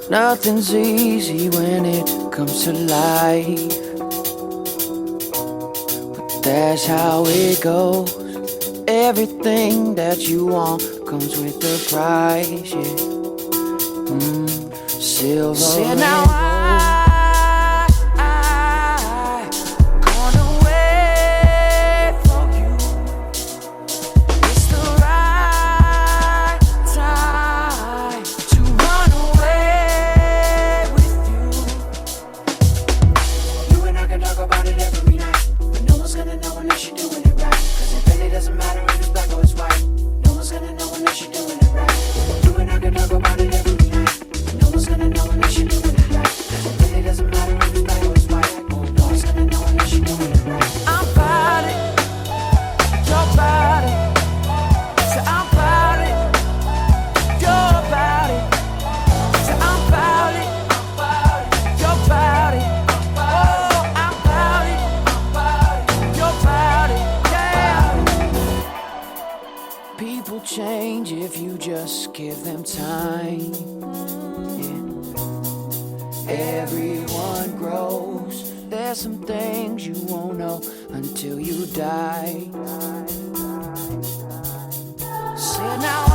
Nothing's easy when it comes to life, but that's how it goes. Everything that you want comes with a price, yeah. Silver. Say now I gone away from you. It's the right time to run away with you. You and I can talk about it every night, but no one's gonna know unless you're doing it right. Cause it really doesn't matter if it's black or it's white. No one's gonna know unless you're doing it right. You and I can talk about it every night, but no one's gonna know unless you're doing it right. Cause it really doesn't matter if it's black or it's white. No one's gonna know unless you're doing it right. I'm about it, your body. So I'm about it, your body. So I'm about it, your body. Oh, I'm about it, your body. Yeah. People change if you just give them time. Yeah. Everyone grows. There's some things you won't know until you die. Say now